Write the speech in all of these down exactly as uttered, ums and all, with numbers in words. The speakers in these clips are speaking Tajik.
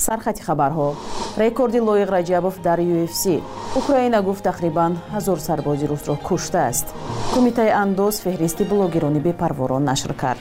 سرخط خبرها رکوردی لویق رجبوف در یو اف سی. اوکراین گفت تقریباً هزار سربازی روس را کشته است. کمیته اندوز فهرست بلوگرانی به پروران نشر کرد.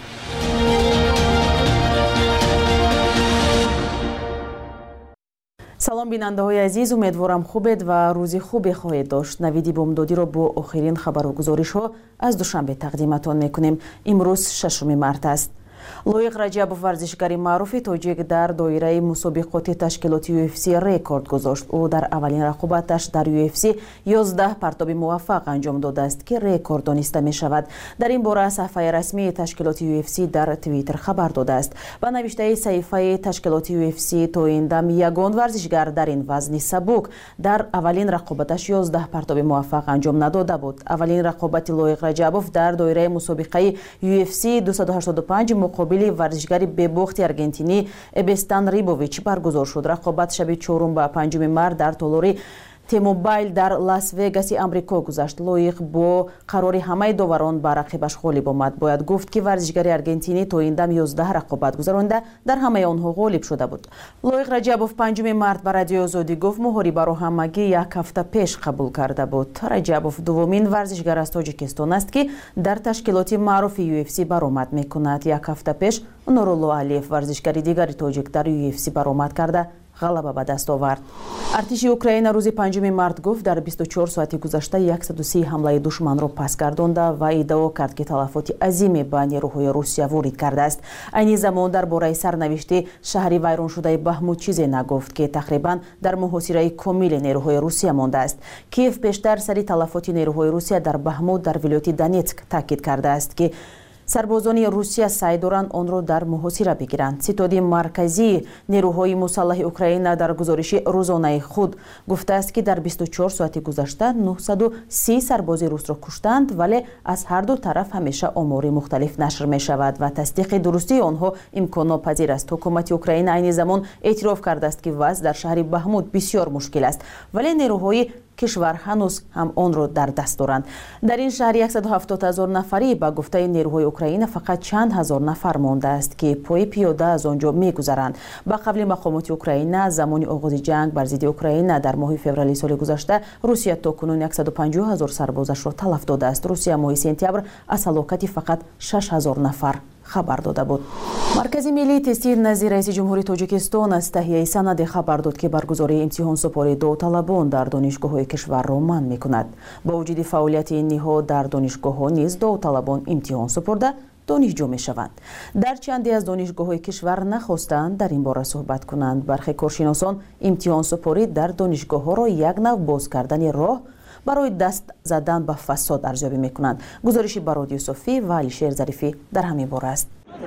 سلام بیننده های عزیز، امیدوارم خوبید و روزی خوبی خواهید داشت. نویدی بامدادی را با آخرین خبر و گزارش ها از دوشنبه تقدیمتان میکنیم. امروز ششم مارس است. لویق رجبوف ورزشکاری معروف تاجیک در دایره مسابقات تشکیلاتی یو اف سی رکورد گذاشت. او در اولین رقابتش در یو اف سی یازده پرتاب موفق انجام داده است که رکورد دانسته می شود. در این باره صفحه رسمی تشکیلات یو اف سی در توییتر خبر داده است. با نوشته صحیفه تشکیلات یو اف سی تا این دم یگان ورزشگر در این وزن سبک در اولین رقابتش یازده پرتاب موفق انجام نداده بود. اولین رقابت لویق رجبوف در دایره مسابقه یو اف سی دویست و هشتاد و پنج مقابل ورزشگری بباخت ارژنتینی ابستان ریبوویچ برگزار شد. رقابت شب چهارم و پنجم مارس در تالاری تیموبایل در لاس وگاس آمریکا گذشت. لویق با قرار همه داوران بر رقیبش غالب آمد. باید گفت که ورزشگری ارژنتینی تا این دم یازده رقابت گذرانده در همه آنها غالب شده بود. لویق رجبوف پنجم مارس بر رادیو آزادی گفت مهاری را همگی یک هفته پیش قبول کرده بود. رجبوف دومین ورزشگر از تاجیکستان است که در تشکیلات معروف یو اف سی برآمد میکند. یک هفته پیش نورالله علیف ورزشگری دیگری تاجیک در یو اف سی برآمد کرده غلبه به دست آورد. ارتش اوکراین روز پنجم مارس گفت در بیست و چهار ساعت گذشته صد و سی حمله دشمن را پس گردانده و ادعا کرد که تلفات عظیم به نیروهای روسیه وارد کرده است. این زمان در باره سرنوشت شهری ویران شده بهموت چیزی نگفت که تقریبا در محاصره کامل نیروهای روسیه مانده است. کیف بیشتر سری تلفات نیروهای روسیه در بهموت در ولایت دونیتسک تاکید کرده است که سربازان روسیه سعی دارند آن را در محاصره بگیرند. ستاد مرکزی نیروهای مسلح اوکراین در گزارش روزانه خود گفته است که در بیست و چهار ساعت گذشته نهصد و سی سرباز روس را کشتند، ولی از هر دو طرف همیشه آمار مختلف نشر می شود و تصدیق درستی آنها امکان ناپذیر است. حکومت اوکراین این زمان اعتراف کرده است که وضع در شهر بهموت بسیار مشکل است، ولی نیروهای کشور هنوز هم آن را در دست دارند. در این شهر صد و هفتاد هزار نفری به گفته نیروهای اوکراین فقط چند هزار نفر مانده است که پای پیاده از آنجا میگذرند. با قبل مقامات اوکراین زمان آغاز جنگ بر ضد اوکراین در ماه فوریه سال گذشته روسیه تاکنون صد و پنجاه هزار سربازش را تلف داده است. روسیه ماه سپتامبر از هلاکت فقط شش هزار نفر خبر داده بود. مرکز ملی تستی نزد رئیس جمهوری تاجیکستان از تهیه سند خبر داد که برگزاری امتحان سپاری داوطلبان در دانشگاه‌های کشور را منع می‌کند. با وجود فعالیت این نهاد در دانشگاه‌ها نیز داوطلبان امتحان سپرده دانشجو می‌شوند. در چندی از دانشگاه‌های کشور نخواستند در این باره صحبت کنند. برخی کارشناسان امتحان سپاری در دانشگاه‌ها را یک نوع باز کردن راه برای دست زدن به فساد ارزیابی میکنند. گزارشی براد یوسفی و علیشیر ظریفی در همین باره است.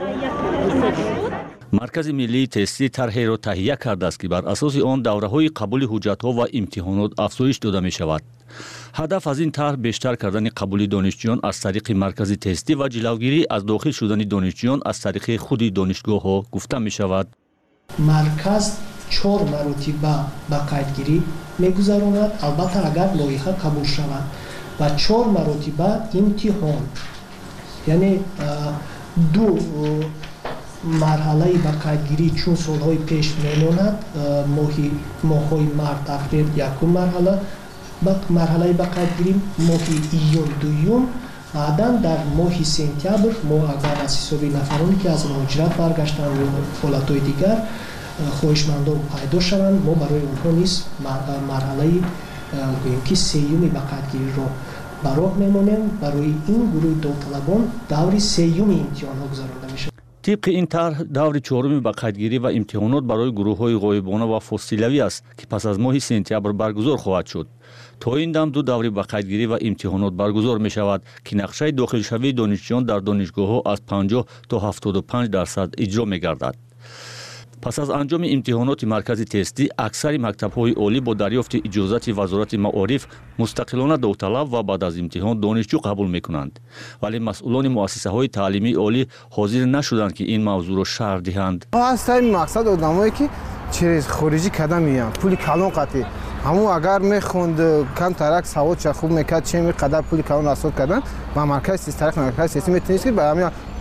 مرکز ملی تستی طرحی را تهیه کرده است که بر اساس آن دوره‌های قبول حجت‌ها و امتحانات افزایش داده می شود. هدف از این طرح بیشتر کردن قبول دانشجویان از طریق مرکز تستی و جلوگیری از داخل شدن دانشجویان از طریق خود دانشگاه‌ها گفته می شود. مرکز چهار مرتبه به قیدگیری میگذراند، البته اگر لایحه قبول شود، و چهار مرتبه امتحان، یعنی دو مرحله به قیدگیری چون سالهای پیش میماند. ماهی ماهی مارس اپریل یکم مرحله به مرحله به قیدگیری، ماهی ایون دوم، بعدا در ماه سپتامبر ما اگر از حساب نفرانی که از مهاجرت برگشتند یا حالتهای دیگر خواهشمندان پیدا شوند، ما برای اونها نیز مرحله گوییم که سیومی به قیدگیری را براه میمانیم. برای این گروه داوطلبان دور سیوم امتحان ها گذرانده میشه. طبق این طرح دور چهارم به قیدگیری و امتحانات برای گروه های غایبانه و فاصلوی است که پس از ماه سپتامبر برگزار خواهد شد. تا این دم دو دوره به قیدگیری و امتحانات برگزار می شود که نقشه داخل شوی دانشجویان در دانشگاه ها از پنجاه تا هفتاد و پنج درصد اجرا می گردد. پس از انجام امتحانات مرکز تستی اکثر مکتب‌های عالی با دریافت اجازت وزارت معارف مستقلانه داوطلب و بعد از امتحان دانشجو قبول می‌کنند، ولی مسئولان مؤسسه‌های تعلیمی عالی حاضر نشدند که این موضوع را شرح دهند. اصلا مقصد آدمایی که چیز خارجی کردن میان پول کلان قطعی همون اگر میخوند کم ترک سواد چه خوب میکرد چه میقدر پول کلان رسول کردن و مرکز تاریخ مرکز سیستم میتونست که به همین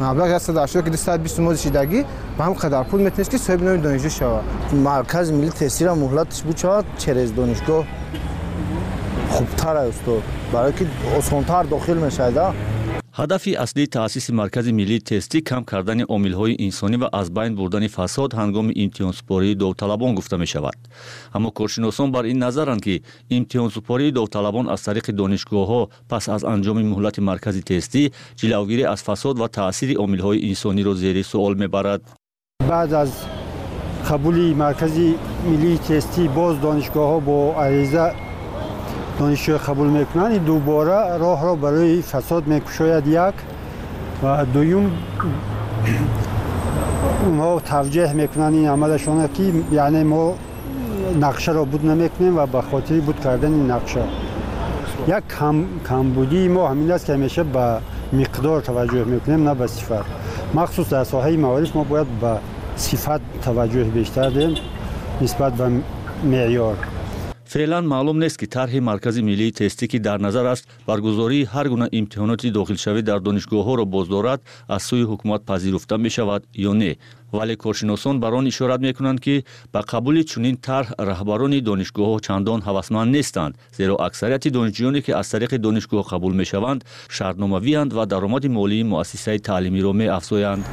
маблағ صد و هشتاد که صد و بیست موزشیدگی به هم قدر پول میتونست که صاحب نام دانشجو شود. مرکز ملی تحصیل مهلتش بود چقدر چرز دانشگاه خوبتر است برای که آسان‌تر داخل میشه. ҳадафи аслии таъсиси маркази миллии тестӣ кам кардани омилҳои инсонӣ ва аз байн бурдани фасод ҳангоми имтиҳонсупории довталабон гуфта мешавад. аммо коршиносон бар ин назаранд ки имтиҳонсупории довталабон аз тариқи донишгоҳҳо пас аз анҷоми муҳлати маркази тестӣ ҷилавгирӣ аз фасод ва таъсири омилҳои инсониро зери суол мебарад. баъд аз қабули маркази миллии тестӣ боз донишгоҳҳо бо ариза донишҷӯ қабул мекунанд дубора роҳро барои фасод мекушояд як ва дуюм онҳо тавҷеҳ мекунанд ин амалашона ки яъне мо нақшаро буд намекунем ва ба хотири буд кардани нақша як камбудии мо ҳамин аст ки ҳамеша ба миқдор таваҷҷӯҳ мекунем на ба сифат махсус дар соҳаи маориф мо бояд ба сифат таваҷҷӯҳ бештар диҳем нисбат ба меъёр. феълан маълум нест ки тарҳи маркази миллии тестӣ ки дар назар аст баргузории ҳар гуна имтиҳоноти дохилшавӣ дар донишгоҳҳоро боз дорад аз сӯи ҳукумат пазируфта мешавад ё не, вале коршиносон бар он ишорат мекунанд ки ба қабули чунин тарҳ раҳбарони донишгоҳҳо чандон ҳавасманд нестанд, зеро аксарияти донишҷӯёне ки аз тариқи донишгоҳ қабул мешаванд шартномавианд ва даромади молии муассисаи таълимиро меафзоянд.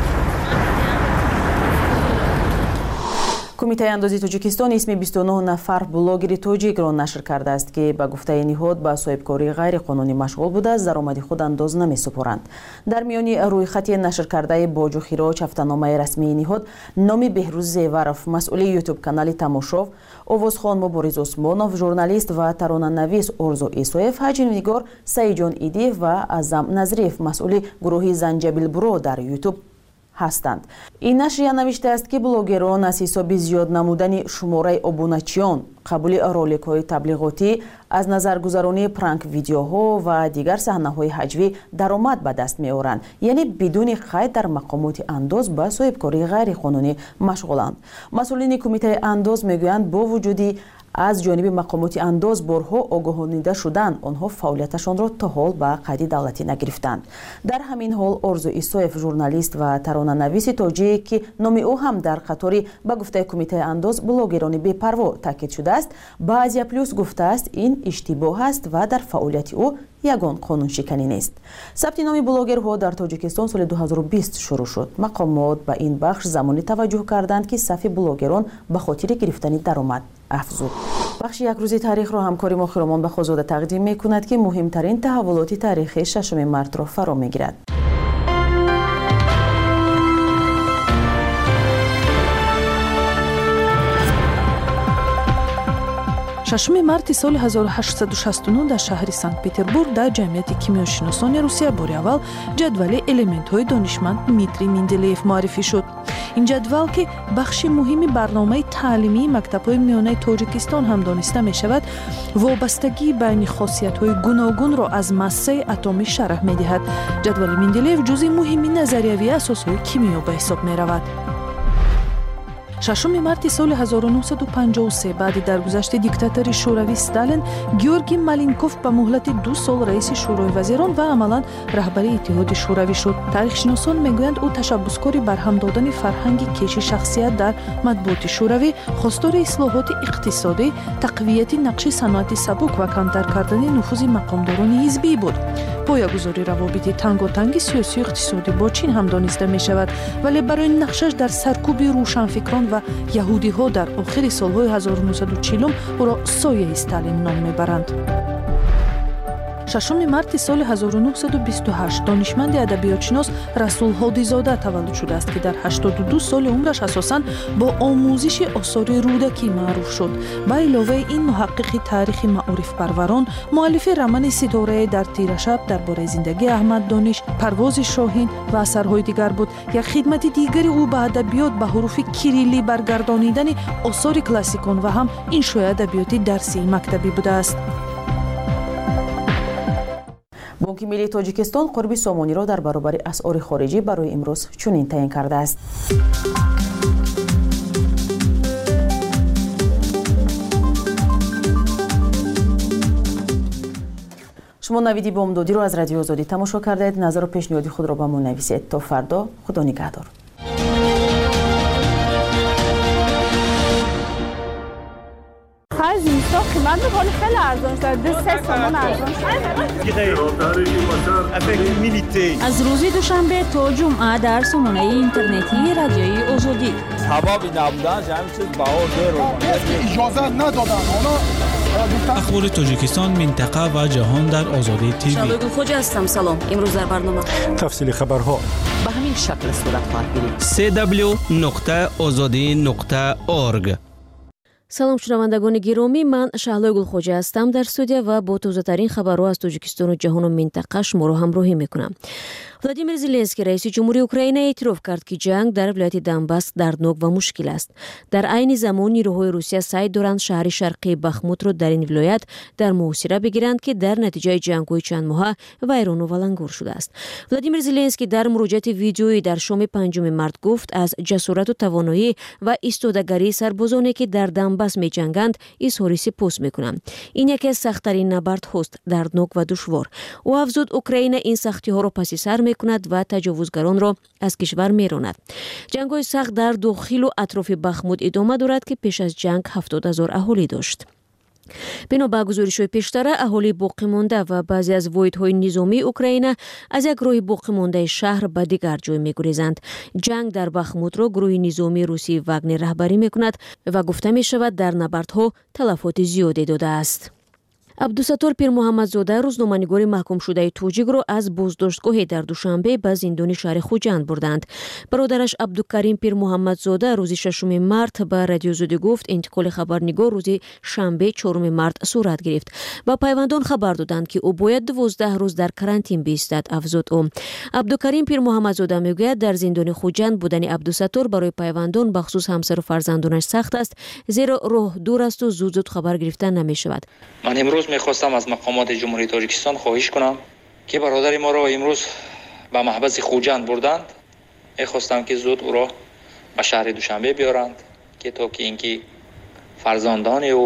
кумитаи андозии тоҷикистон исми бисту нӯҳ нафар блогери тоҷикро нашр кардааст ки ба гуфтаи ниҳод ба соҳибкории ғайриқонунӣ машғул буда аз даромади худ андоз намесупоранд. дар миёни рӯйхати нашр кардаи боҷу хироҷ ҳафтаномаи расмии ниҳод номи беҳрӯз зеваров, масъули ютуб канали тамошов, овозхон мубориз усмонов, журналист ва таронанавис орзу исоев, ҳаҷмнигор саидҷон идиев ва азам назриев, масъули гурӯҳи занҷабилбуро дар ютуб ҳастанд. ин нашрия навиштааст ки блогерон аз ҳисоби зиёд намудани шумораи обуначиён, қабули роликҳои таблиғотӣ, аз назаргузаронии пранк видеоҳо ва дигар саҳнаҳои ҳаҷвӣ даромад ба даст меоранд, яъне бидуни қайд дар мақомоти андоз ба соҳибкории ғайриқонунӣ машғуланд. масъулини кумитаи андоз мегӯянд бо вуҷуди аз ҷониби мақомоти андоз борҳо огоҳонида шуданд, онҳо фаъолияташонро то ҳол ба қайди давлатӣ нагирифтанд. дар ҳамин ҳол орзу исоев, журналист ва таронанависи тоҷик ки номи ӯ ҳам дар қатори ба гуфтаи кумитаи андоз блогерони бепарво таъкид шудааст, ба азия плюс гуфтааст ин иштибоҳ аст ва дар фаъолияти ӯ ягон қонуншиканӣ нест. сабти номи блогерҳо дар тоҷикистон соли дуҳазору бист шурӯъ шуд. мақомот ба ин бахш замоне таваҷҷӯҳ карданд ки сафи блогерон ба хотири гирифтани даромад афзуд. бахши якрӯзи таърихро ҳамкори мо хиромон бахозода тақдим мекунад ки муҳимтарин таҳаввулоти таърихи шашуми мартро фаро мегирад. шашуми марти соли ҳазору ҳаштсаду шасту нӯ дар шаҳри Санкт-Петербург дар ҷамъияти кимиёшиносони Русия бори аввал ҷадвали элементҳои донишманд Дмитрий Менделеев муаррифӣ шуд. ин ҷадвал ки бахши муҳими барномаи таълимии мактабҳои миёнаи Тоҷикистон ҳам дониста мешавад, вобастагии байни хосиятҳои гуногунро аз массаи атомӣ шараҳ медиҳад. ҷадвали Менделеев ҷузъи муҳими назариявии асосҳои кимиё ба ҳисоб меравад. шашуми марти соли ҳазору нӯҳсаду панҷоҳу се баъди даргузашти диктатори шӯравӣ Сталин, Георгий Маленков ба муҳлати ду сол раиси шӯрои вазирон ва амалан раҳбари иттиҳоди шӯравӣ шуд. таърихшиносон мегӯянд ӯ ташаббускори барҳам додани фарҳанги кеши шахсият дар матбуоти шӯравӣ, хостори ислоҳоти иқтисодӣ, тақвияти нақши саноати сабук ва камтар кардани нуфузи мақомдорони ҳизбӣ буд. поягузори равобити танготанги сиёсию иқтисодӣ бо чин ҳам дониста мешавад, вале барои нақшаш дар саркуби рӯшанфикран ва яҳудиҳо дар охири солҳои ҳазору нӯҳсаду чилум ӯро сояи Сталин ном мебаранд. шашуми марти соли ҳазору нӯҳсаду бисту ҳашт донишманди адабиётшинос Расул Ҳодизода таваллуд шудааст ки дар ҳаштоду ду соли умраш асосан бо омӯзиши осори рӯдакӣ маъруф шуд. ба иловаи ин муҳаққиқи таърихи маорифпарварон, муаллифи романи Ситорае дар тирашаб дар бораи зиндагии Аҳмад Дониш, Парвози Шоҳин ва асарҳои дигар буд. як хидмати дигари ӯ ба адабиёт ба ҳуруфи кириллӣ баргардонидани осори классикон ва ҳам иншои адабиёти дарсии мактабӣ будааст. бонки миллии тоҷикистон қурби сомониро дар баробари асъори хориҷӣ барои имрӯз чунин таъин кардааст. шумо шумо навиди бомдодиро аз радиои озодӣ тамошо кардаед. назару пешниҳоди худро ба мо нависед. то фардо, худо нигаҳдор. زیستا قیمت میکنه خیلی ارزان شده سه تومن ارزان شده. از روز دوشنبه تا جمعه در سامانه اینترنتی رادیوی آزادی. سبب نبودن همین چیز بهار درو. اجازه ندادن. اخبار تاجیکستان، منطقه و جهان در آزادی تیوی. شالوی خوج هستم. سلام. امروز در برنامه تفصیل خبرها به همین شکل صورت خواهد گرفت. سه دبلیو نقطه آزادی نقطه орг. салом шунавандагони гиромӣ, ман шаҳлои гулхоҷа ҳастам дар студия ва бо тозатарин хабарҳо аз тоҷикистону ҷаҳону минтақа шуморо ҳамроҳӣ мекунам. владимир зеленский раиси ҷумҳурии украина эътироф кард ки ҷанг дар вилояти донбасс дарднок ва мушкил аст. дар айни замон нирӯҳои русия сай доранд шаҳри шарқии бахмутро дар ин вилоят дар муҳосира бигиранд ки дар натиҷаи ҷангҳои чандмоҳа вайрону валангор шудааст. владимир зеленский дар муроҷиати видеоӣ дар шоми панҷуми март гуфт аз ҷасорату тавоноӣ ва истодагарии сарбозоне ки дар донбасс меҷанганд изҳори сипос мекунам. ин яке аз сахттарин набардҳост, дарднок ва душвор. ӯ афзуд, украина ин сахтиҳоро паси сар мекунад ва таҷовузгаронро аз кишвар меронад. ҷангҳои сахт дар дохилу атрофи бахмут идома дорад ки пеш аз ҷанг ҳафтод ҳазор аҳолӣ дошт. бино ба гузоришҳои пештара, аҳолии боқимонда ва баъзе аз воҳидҳои низомии Украина аз як роҳи боқимондаи шаҳр ба дигар ҷой мегурезанд. ҷанг дар бахмутро гурӯҳи низомии русии Вагнер раҳбарӣ мекунад ва гуфта мешавад дар набардҳо талафоти зиёде додааст. абдусаттор пирмуҳаммадзода, рӯзноманигори маҳкумшудаи тоҷикро аз боздоштгоҳе дар душанбе ба зиндони шаҳри хуҷанд бурданд. бародараш Абдукарим Пирмуҳаммадзода рӯзи шашуми март ба радиозодӣ гуфт, интиқоли хабарнигор рӯзи шанбе чоруми март сурат гирифт. ба пайвандон хабар доданд, ки ӯ бояд дувоздаҳ рӯз дар карантин биистад, афзуд ӯ. Абдукарим Пирмуҳаммадзода мегӯяд, дар зиндони хуҷанд будани Абдусаттор барои пайвандон, бахусус ҳамсару фарзандонаш сахт аст, зеро роҳ дур асту зуд-зуд хабар гирифтан намешавад. میخواستم از مقامات جمهوری تاجیکستان خواهش کنم که برادر ما را امروز به محبس خوجند بردند. میخواستم که زود او را به شهر دوشنبه بیارند که تا که اینکه فرزندان او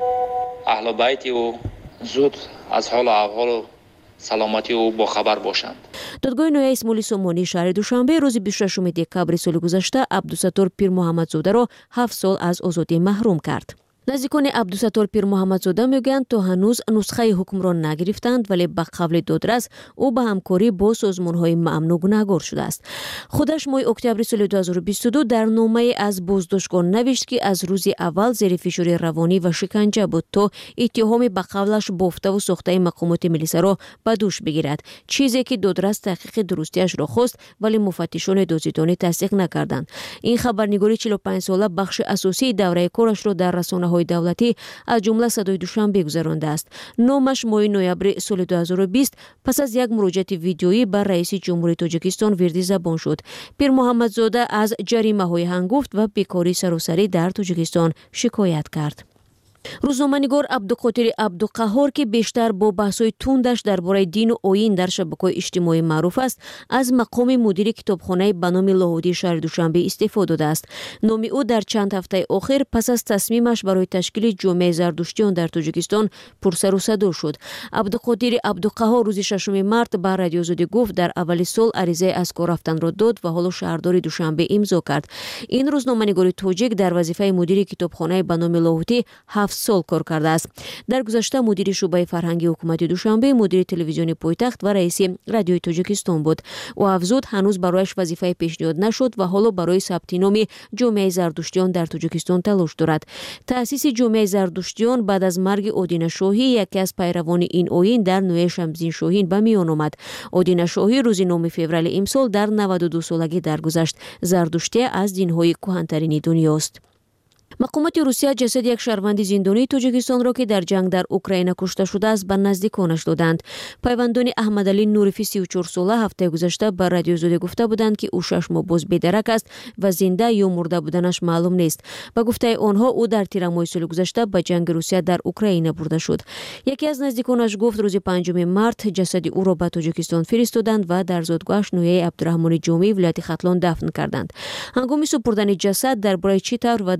اهل بیت او زود از حال و احوال و سلامتی او با خبر باشند. دادگاه نویای اسماعیل سومانی شهر دوشنبه روز بیست و ششم دکامبر سال گذشته عبدالستار پیرمحمدزاده را هفت سال از آزادی محروم کرد. наздикони Абдусаттор Пирмуҳаммадзода мегӯянд, то ҳанӯз нусхаи ҳукмро нагирифтанд, вале ба қавли додрас ӯ ба ҳамкорӣ бо созмонҳои маъмну гунаҳгор шудааст. худаш моҳи октябри соли ду ҳазору бисту ду дар номае аз боздоштгоҳ навишт, ки аз рӯзи аввал зери фишори равонӣ ва шиканҷа буд, то иттиҳоми ба қавлаш бофтаву сохтаи мақомоти милисаро ба дӯш бигирад, чизе ки додрас таҳқиқи дурустиашро хост, вале муфаттишони дозидонӣ тасдиқ накарданд. ин хабарнигори чилу панҷсола бахши асосии давраи корашро дар расонаҳои давлатӣ аз ҷумла Садои Душанбе гузарондааст. номаш моҳи ноябри соли ду ҳазору бист пас аз як муроҷиати видеоӣ ба раиси ҷумҳурии Тоҷикистон вирди забон шуд. Пирмуҳаммадзода аз ҷаримаҳои ҳангуфт ва бекории саросарӣ дар Тоҷикистон шикоят кард. рӯзноманигор Абдуқодири Абдуқаҳҳор, ки бештар бо баҳсҳои тундаш дар бораи дину оин дар шабакаҳои иҷтимоӣ маъруф аст, аз мақоми мудири китобхонаи ба номи Лоҳодии шаҳри Душанбе истеъфо додааст. номи ӯ дар чанд ҳафтаи охир пас аз тасмимаш барои ташкили ҷомеаи зардуштиён дар Тоҷикистон пурсару садо шуд. Абдуқодири Абдуқаҳҳор рӯзи шашуми март ба радиозодӣ гуфт, дар аввали сол аризаи аз кор рафтанро дод ва ҳоло шаҳрдори Душанбе имзо кард. ин рӯзноманигори тоҷик дар вазифаи мудири китобхонаи ба номи Лоҳодӣ ҳафт сол кор кардааст. дар гузашта мудири шӯъбаи фарҳангии ҳукумати Душанбе, мудири телевизиони пойтахт ва раиси радиои Тоҷикистон буд. ӯ афзуд, ҳанӯз барояш вазифае пешниҳод нашуд ва ҳоло барои сабти номи ҷомеаи зардуштиён дар Тоҷикистон талош дорад. таъсиси ҷомеаи зардуштиён баъд аз марги Одина Шоҳӣ, яке аз пайравони ин оин, дар нӯҳаи Шамсиддин Шоҳин ба миён омад. Одина Шоҳӣ рӯзи нӯҳуми феврали имсол дар наваду ду солагӣ даргузашт. Зардуштия аз динҳои кӯҳантарини дунёст. мақомоти Русия ҷасади як шаҳрванди зиндонии Тоҷикистонро, ки дар ҷанг дар Украина кушта шудааст, ба наздиконаш доданд. пайвандони Аҳмадалӣ Нурифи си у чорсола ҳафтаи гузашта ба радиозодӣ гуфта буданд, ки ӯ шаш моҳ боз бедарак аст ва зинда ё мурда буданаш маълум нест. ба гуфтаи онҳо, ӯ дар тирамоҳи соли гузашта ба ҷанги Русия дар Украина бурда шуд. яке аз наздиконаш гуфт, рӯзи панҷуми март ҷасади ӯро ба Тоҷикистон фиристоданд ва дар зодгоҳаш нӯҳаи Абдураҳмони Ҷомии вилояти Хатлон дафн карданд. ҳангоми супурдани ҷасад дар бораи чӣ тавр ва дар куҷо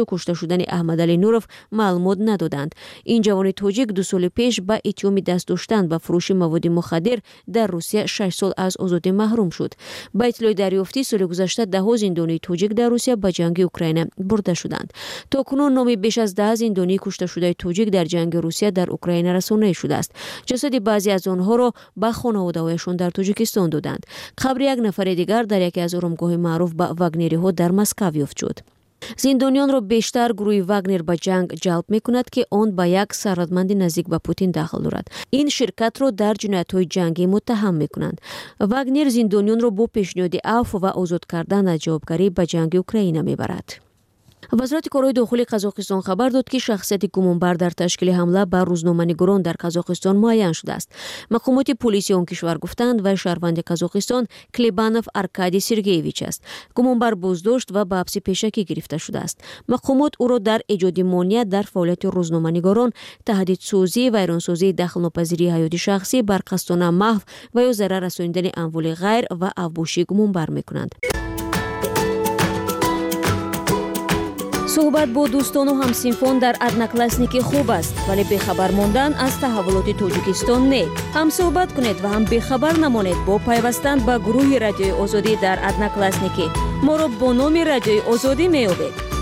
جا کشته شدن احمدعلی نورов معلومات ندادند. این جوان تاجیک دو سال پیش با اتهام دست داشتن به فروش مواد مخدر در روسیه شش سال از آزادی محروم شد. با اطلاع دریافتی سال گذشته ده زندانی تاجیک در روسیه به جنگ اوکراین برده شدند. تاکنون نام بیش از ده زندانی کشته شده تاجیک در جنگ روسیه در اوکراین رسانده شده است. جسد بعضی از آنها را به خانواده‌هایشان در تاجیکستان دادند. قبر یک نفر دیگر در یکی از آرامگاه معروف به واگنری ها در مسکو یافت شد. زندانیان را بیشتر گروه واگنر به جنگ جلب می کند که آن به یک ثروتمند نزدیک به پوتین دخل دارد. این شرکت را در جنایت‌های جنگی متهم می کنند. واگنر زندانیان را با پیشنهاد عفو و آزاد کردن از جوابگری به جنگ اوکراین می برد. وزارت کارهای داخلی قزاقستان خبر داد که شخصیت گمانبر در تشکیل حمله بر روزنامه‌نگاران در قزاقستان معین شده است. مقامات پلیسی آن کشور گفتند و شهروند قزاقستان کلیبانوف ارکادی سرگیویچ است. گمانبر بازداشت و به حبس پیشکی گرفته شده است. مقامات او را در ایجاد مانع در فعالیت روزنامه‌نگاران، تهدیدسازی، ویرانسازی دخل‌ناپذیری حیات شخصی، برقصدن محو و یا ضرر رساندن اموال غیر و اوباشی گمانبر می‌کنند. صحبت با دوستان و همسینفان در ادناکلاسنیکی خوب است، ولی بیخبر ماندن از تحولات تاجیکستان نه. هم صحبت کنید و هم بیخبر نمانید با پیوستن به گروه رادیوی آزادی در ادناکلاسنیکی. ما را با نام رادیوی آزادی می‌یابید.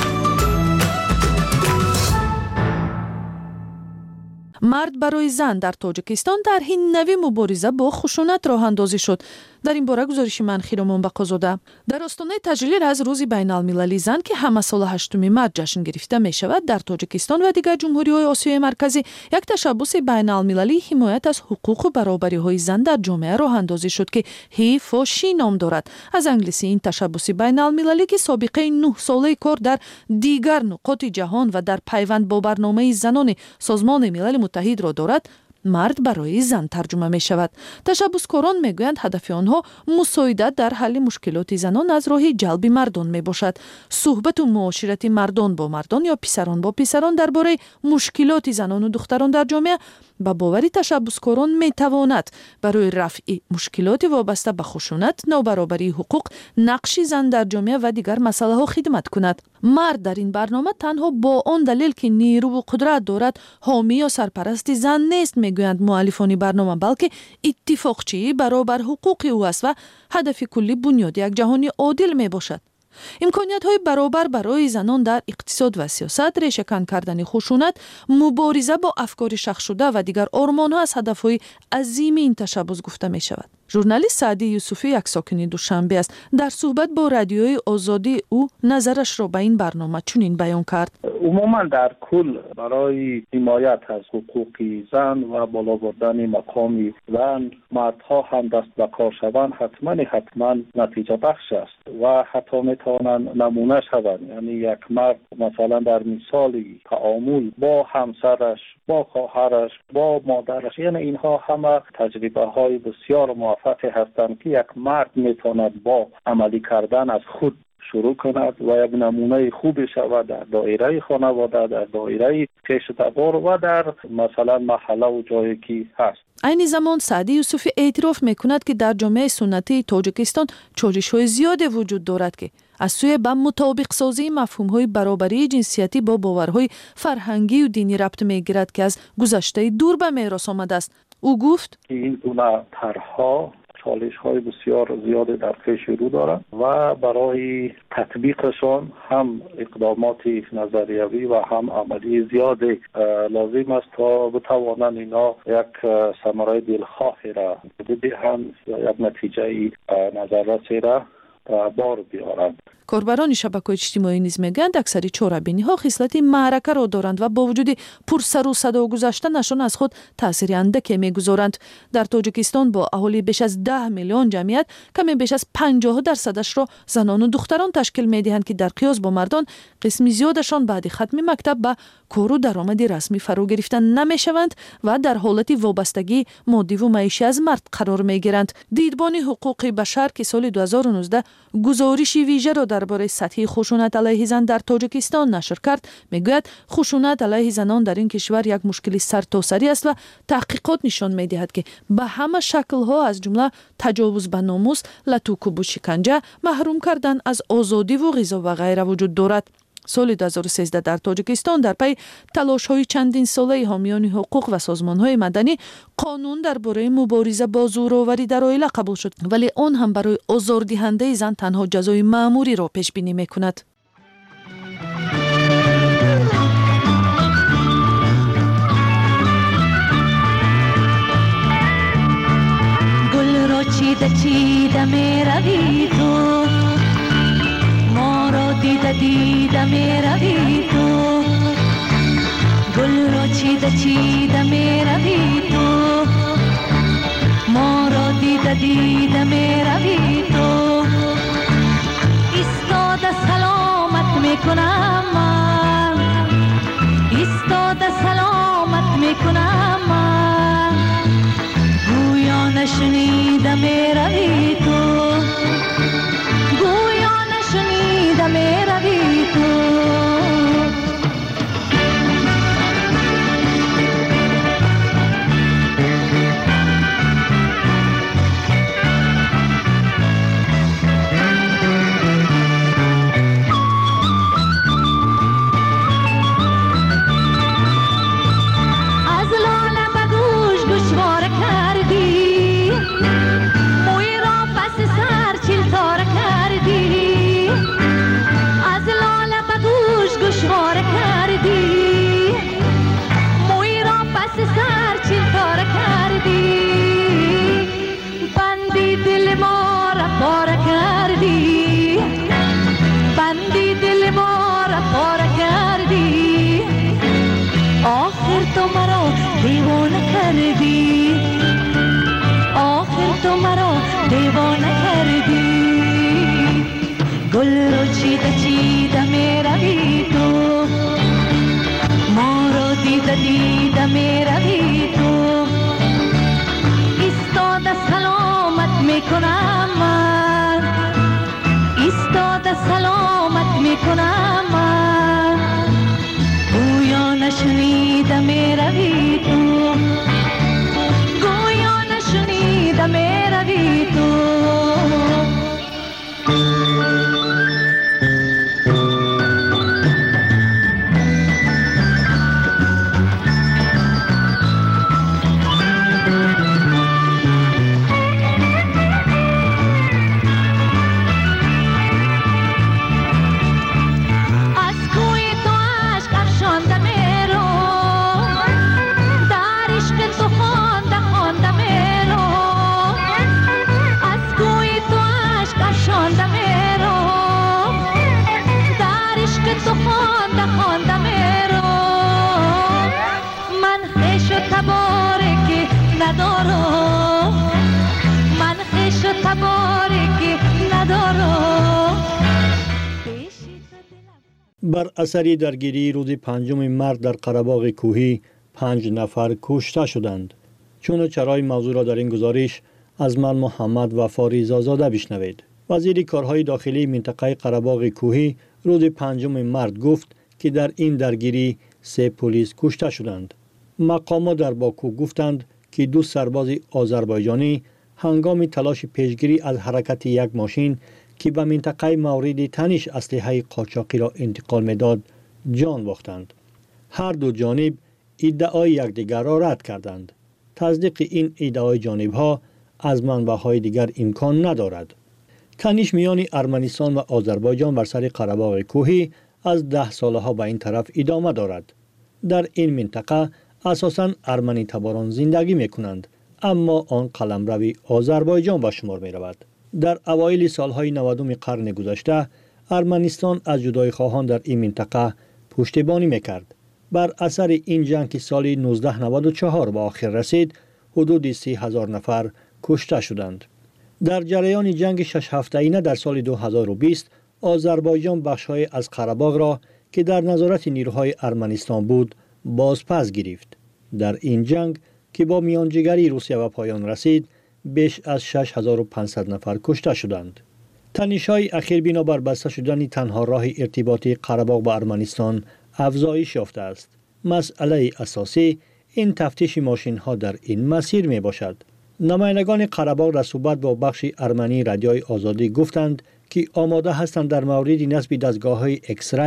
مرد برای زن در تاجیکستان در این نوی مبارزه با خشونت راه اندازی شد. در این باره گزارش من خیرمان بقازاده. در آستانه تجلیل از روز بین المللی زن که همه سال هشتم مارس جشن گرفته می شود، در تاجیکستان و دیگر جمهوری‌های آسیای مرکزی یک تشبس بین المللی حمایت از حقوق و برابری های زن در جامعه راه اندازی شد که هیفاشی نام دارد. از انگلیسی این تشبس بین المللی که سابقه نه ساله کار در دیگر نقاط جهان و در پیوند با برنامه زنان سازمان ملل متحد را دارد، مرد برای زن ترجمه می شود. تشبسکاران می گویند هدف آنها مساعدت در حل مشکلات زنان از راه جلب مردان می باشد. صحبت و معاشرت مردان با مردان یا پسران با پسران درباره مشکلات زنان و دختران در جامعه با باوری تشبسکاران می تواند برای رفع مشکلات وابسته به خشونت، نابرابری حقوق، نقش زن در جامعه و دیگر مسائل ها خدمت کند. مرد در این برنامه تنها با آن دلیل که نیرو و قدرت دارد حامی یا سرپرست زن نیست میگویند مؤلفان برنامه، بلکه اتفاقچی برابر حقوق او است و هدف کلی بنیاد یک جهانی عادل می باشد. امکانیت های برابر برای زنان در اقتصاد و سیاست، ریشه‌کن کردن خشونت، مبارزه با افکار شخص شده و دیگر آرمان ها از هدف های عظیم این تشبس گفته می شود. ژورنالیست سعدی یوسفی یک ساکن دوشنبه است. در صحبت با رادیوی آزادی او نظرش را به این برنامه چنین بیان کرد. عموما در کل برای حمایت از حقوق زن و بالا بردن مقام زن، مردها هم دست به کار شوند حتما حتما نتیجه بخش است و حتی میتوانند نمونه شوند. یعنی یک مرد مثلا در مثالی تعامل با همسرش، با خواهرش، با مادرش، یعنی اینها همه تجربه های بسیار موفقی هستند که یک مرد میتواند با عملی کردن از خود شروع کند و یک نمونه خوبی شود در دایره خانواده، در دایره پیش تبار و در مثلا محله و جایی که هست. این زمان سعدی یوسفی اعتراف میکند که در جامعه سنتی تاجیکستان چالش‌های زیادی وجود دارد که از سوی به مطابق سازی مفهوم‌های برابری جنسیتی با باورهای فرهنگی و دینی ربط میگیرد که از گذشته دور به میراث آمده است. او گفت این گونه طرح‌ها چالش های بسیار زیاد در پیش رو دارند و برای تطبیقشان هم اقدامات نظریوی و هم عملی زیاد لازم است تا بتوانند اینا یک ثمره دلخواهی را بدهند یا یک نتیجه نظررسی را بار بیارند. کاربران شبکه‌های اجتماعی نیز میگویند اکثری چهاربینی‌ها خصلت معرکه را دارند و با وجود پرسر و صدا گذشتنشان از خود تأثیر اندکی میگذارند. در تاجیکستان با اهالی بیش از ده میلیون جمعیت کمی بیش از پنجاه درصدش را زنان و دختران تشکیل میدهند که در قیاس با مردان قسمی زیادشان بعد ختم مکتب به کار و درآمد رسمی فرا گرفتن نمیشوند و در حالت وابستگی مادی و معیشی از مرد قرار میگیرند. دیدبان حقوق بشر که سال دو هزار و نوزده گزارشی ویژه را درباره سطح خشونت علیه زن در تاجیکستان نشر کرد، میگوید خشونت علیه زنان در این کشور یک مشکل سرتاسری است و تحقیقات نشان میدهد که به همه شکل‌ها از جمله تجاوز به ناموس، لطوکوب و شکنجه، محروم کردن از آزادی و غذا و غیره وجود دارد. соли ду ҳазору сенздаҳ дар тоҷикистон дар пай талошҳои чандин солаи ҳомиёни ҳуқуқ ва созмонҳои маданӣ қонун дар бораи мубориза бо зӯроварӣ дар оила қабул шуд, вале он ҳам барои озордиҳандаи зан танҳо ҷазои маъмуриро пешбинӣ мекунад. چیده چیده می روی تو، ما را دیده دیده می روی تو، گل را چیده چیده می روی تو، ما را دیده دیده می روی تو، ایستاده سلامت می کنم من، ایستاده سلامت می کنم من، گویا نشنیده می روی تو، گویا نشنیده می روی تو. گل رو چیده چیده می روی تو، ما رو دیده دیده می روی تو، ایستاده سلامت می کنم من، ایستاده سلامت می کنم من، گویا نشنیده می روی تو، گویا نشنیده می روی تو. بر اثر درگیری روز پنجم مارس در قره‌باغ کوهی پنج نفر کشته شدند. چنانچه موضوع را در این گزارش از من محمد وفاری زازاده بشنوید. وزیر کارهای داخلی منطقه قره‌باغ کوهی روز پنجم مارس گفت که در این درگیری سه پلیس کشته شدند. مقامات در باکو گفتند که دو سرباز آذربایجانی هنگام تلاش پیشگیری از حرکت یک ماشین که به منطقه مورد تنش اسلحه قاچاقی را انتقال می‌داد جان باختند. هر دو جانب ادعای یکدیگر را رد کردند. تصدیق این ادعای جانب‌ها از منبع‌های دیگر امکان ندارد. تنش میان ارمنستان و آذربایجان بر سر قره‌باغ کوهی از ده سالها به این طرف ادامه دارد. در این منطقه اساساً ارمنی تباران زندگی می‌کنند، اما آن قلمرو آذربایجان به شمار می‌رود. در اوایل سالهای نودم قرن گذشته ارمنستان از جدایی خواهان در این منطقه پشتیبانی میکرد. بر اثر این جنگ که سال نوزده نود و چهار به آخر رسید، حدود سی هزار نفر کشته شدند. در جریان جنگ شش هفته‌ای در سال دو هزار و بیست آذربایجان بخش‌های از قره‌باغ را که در نظارت نیروهای ارمنستان بود بازپس گرفت. در این جنگ که با میانجیگری روسیه به پایان رسید، بیش از شش هزار و پانصد نفر کشته شدند. تنش‌های اخیر بنابر بسته شدن تنها راه ارتباطی قره‌باغ با ارمنستان افزایش یافته است. مسئله اساسی این تفتیش ماشین‌ها در این مسیر می باشد. نمایندگان قره‌باغ در صحبت با بخش ارمنی رادیوی آزادی گفتند که آماده هستند در مورد نصب دستگاه‌های اکسری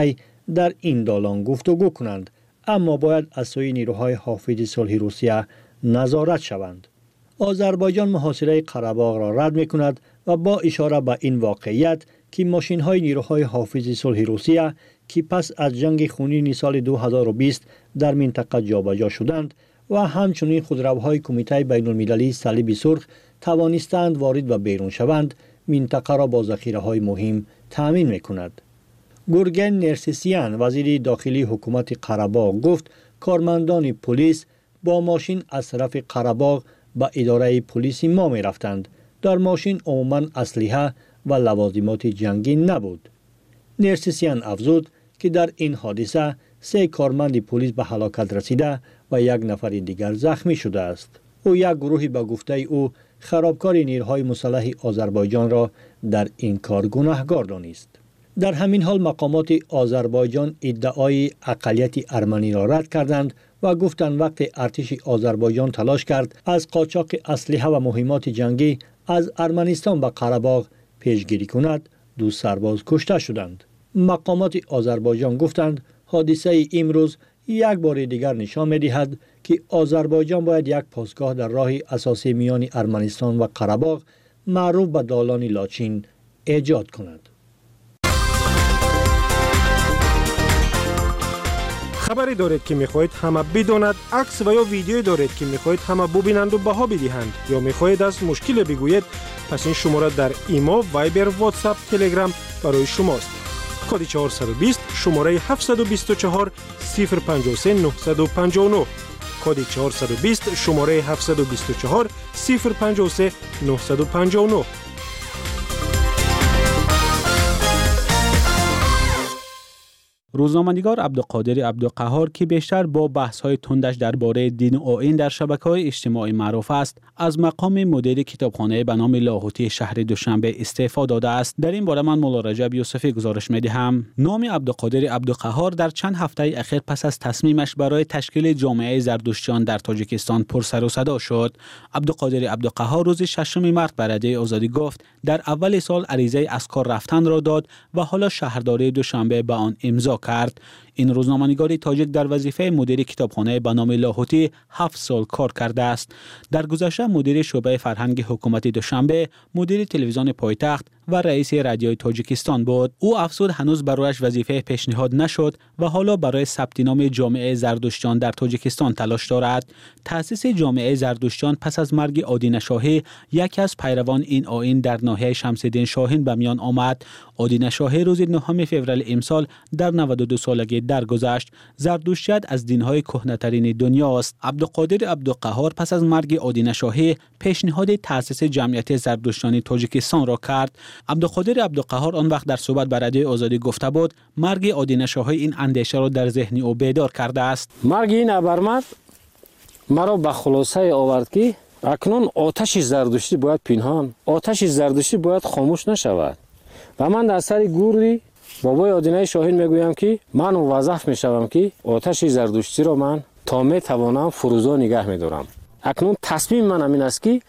در این دالان گفتگو کنند، اما باید از سوی نیروهای حافظ صلح روسیه نظارت شوند. آذربایجان محاصره قره‌باغ را رد می‌کند و با اشاره به این واقعیت که ماشین‌های نیروهای حافظ صلح روسیه که پس از جنگ خونین سال دو هزار و بیست در منطقه جابجا شدند و همچنین خودروهای کمیته بین‌المللی صلیب سرخ توانستند وارد و بیرون شوند، منطقه را با ذخیره‌های مهم تأمین می‌کند. گورگن نرسیسیان وزیر داخلی حکومت قره‌باغ گفت کارمندان پلیس با ماشین از طرف قره‌باغ به اداره پلیس ما می رفتند. در ماشین عموماً اسلحه و لوازمات جنگی نبود. نرسیسیان افزود که در این حادثه سه کارمند پلیس به هلاکت رسیده و یک نفر دیگر زخمی شده است. او یک گروهی به گفته او خرابکار نیروهای مسلح آذربایجان را در این کار گناهکار دانست. در همین حال مقامات آذربایجان ادعای اقلیت ارمنی را رد کردند و گفتند وقتی ارتش آذربایجان تلاش کرد از قاچاق اسلحه و مهمات جنگی از ارمنستان به قره‌باغ پیشگیری کند، دو سرباز کشته شدند. مقامات آذربایجان گفتند حادثه امروز یک بار دیگر نشان می‌دهد که آذربایجان باید یک پاسگاه در راه اساسی میان ارمنستان و قره‌باغ معروف به دالان لاچین ایجاد کند. خبری دارید که میخواهید همه بداند، عکس و یا ویدیویی دارید که میخواهید همه ببینند و بها بدهند یا میخواهید از مشکل بگویید، پس این شماره در ایما، وایبر، واتساپ، تلگرام برای شماست. کد چهارصد و بیست شماره هفتصد و بیست و چهار صفر پنجاه و سه نهصد و پنجاه و نه. کد چهارصد و بیست شماره هفتصد و بیست و چهار صفر پنجاه و سه نهصد و پنجاه و نه. روزنامه‌نگار عبدالقادر عبدالقهار که بیشتر با بحث‌های تندش درباره دین و آیین در شبکه‌های اجتماعی معروف است، از مقام مدیر کتابخانه به نام لاهوتی شهر دوشنبه استعفا داده است. در این باره من مولا رجب یوسفی گزارش می‌دهم. نام عبدالقادر عبدالقهار در چند هفته اخیر پس از تصمیمش برای تشکیل جامعه زردشتیان در تاجیکستان پر سر و صدا شد. عبدالقادر عبدالقهار روز ششم مارس به رده آزادی گفت در اول سال عریضه از کار رفتن را داد و حالا شهرداری دوشنبه به آن امضا کرد. این روزنامه‌نگار تاجیک در وظیفه مدیر کتابخانه به نام لاهوتی هفت سال کار کرده است. در گذشته مدیر شعبه فرهنگ حکومت دوشنبه، مدیر تلویزیون پایتخت و رئیس رادیوی تاجیکستان بود. او افزود هنوز برایش وظیفه پیشنهاد نشد و حالا برای ثبت نام جامعه زردشتیان در تاجیکستان تلاش دارد. تأسیس جامعه زردشتیان پس از مرگ آدینه شاهی، یکی از پیروان این آیین در ناحیه شمس‌الدین شاهین به میان آمد. آدینه شاهی روز نهم فوریه امسال در نود و دو سالگی درگذشت. زردشتیت از دین‌های کهنه‌ترین دنیا است. عبدالقادر عبدالقهار پس از مرگ آدینه شاهی پیشنهاد تأسیس جمعیت زردشتیان تاجیکستان را کرد. عبدالقادر عبدالقهار آن وقت در صحبت به رادیو آزادی گفته بود مرگ آدینه شاهی این اندیشه را در ذهن او بیدار کرده است. مرگ این ابرمرد مرا به خلاصه آورد که اکنون آتش زردشتی باید پنهان، آتش زردشتی باید خاموش نشود و من در سر گوری بابای آدینه شاهین میگویم که من موظف میشوم که آتش زردشتی را من تا میتوانم فروزان نگه میدارم. اکنون تصمیم من همین است که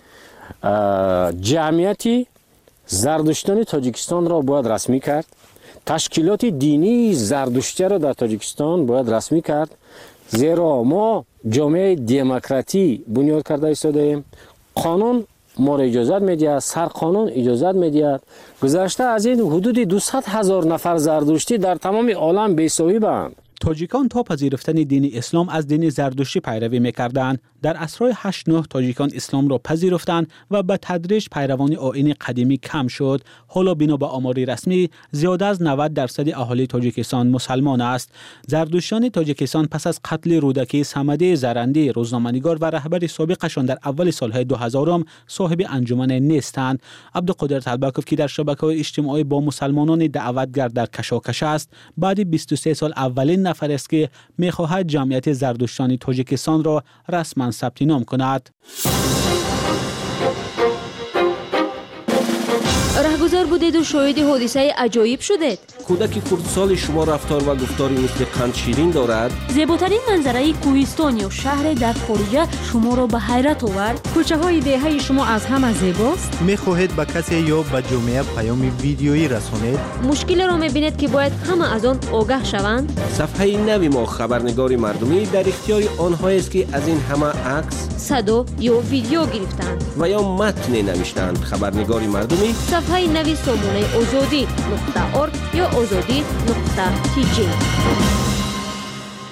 جمعیتی زردشتیان تاجیکستان را باید رسمی کرد، تشکیلات دینی زردشتی را در تاجیکستان باید رسمی کرد، زیرا ما جامعه دموکراتی بنیاد کرده ایستاده ایم. قانون ما را اجازت میدهد، سر قانون اجازت میدهد. گذشته از این حدود دویست هزار نفر زردشتی در تمام عالم بی‌صاحبند. تاجیکان تا پذیرفتن دین اسلام از دین زردشتی پیروی می‌کردند. در عصرهای هشت نه تاجیکان اسلام را پذیرفتند و به تدریج پیروان آیین قدیمی کم شد. حالا بنا به آمار رسمی زیاده از نود درصد اهالی تاجیکستان مسلمان است. زردشتیان تاجیکستان پس از قتل رودکی صمدی زرندی روزنامه‌نگار و رهبر سابقشان در اول سالهای دو هزار صاحب انجمن نیستند. عبدالقادر طلبکوف که در شبکه‌های اجتماعی با مسلمانان دعوتگر در کشاکش است، بعد بیست و سه سال اولین نفر است که می‌خواهد جمعیت زردشتیان تاجیکستان را رسما ثبت نام کند. رهگذر بوده دیدید و شاهد حادثه عجایب شدید؟ کودک خردسال شما رفتار و گفتاری مثل قند شیرین دارد. زیباترین منظره کوهستان یا شهر در خارج شما را به حیرت آورد. کوچه های دهه شما از همه زیباست. میخواهید به کسی یا به جامعه پیام ویدیویی رسانید؟ مشکل را میبینید که باید همه از آن آگاه شوند. صفحه نوی ما خبرنگاری مردمی در اختیار آنهایی است که از این همه عکس، صدا یا ویدیو گرفتند و یا متن نوشتند. خبرنگاری مردمی صفحه نوی سامانه آزادی نقطه ارگ یا آزادی نقطه تی جی.